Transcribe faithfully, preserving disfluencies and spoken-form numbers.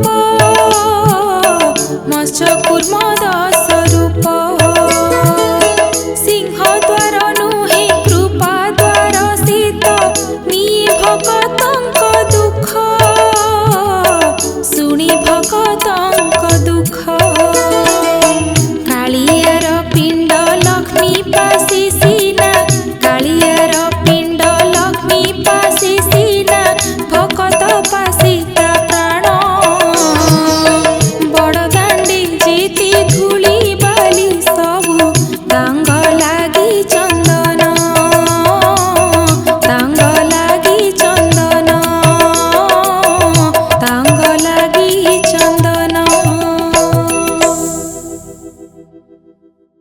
रूप मत्स्य कूर्म दश रूप सिंह द्वार नुहे कृपा द्वार सीत निये भगतंक दुख शुणी भगतंक दुख कालियार पिंड लक्ष्मी पासी सीना कालियार पिंड लक्ष्मी पासी सीना भगत पासी ता प्राण बड़ दांडी जीति धूली बाली सबु तांग लागी चंदन तांग लागी चंदन तांग लागी चंदन।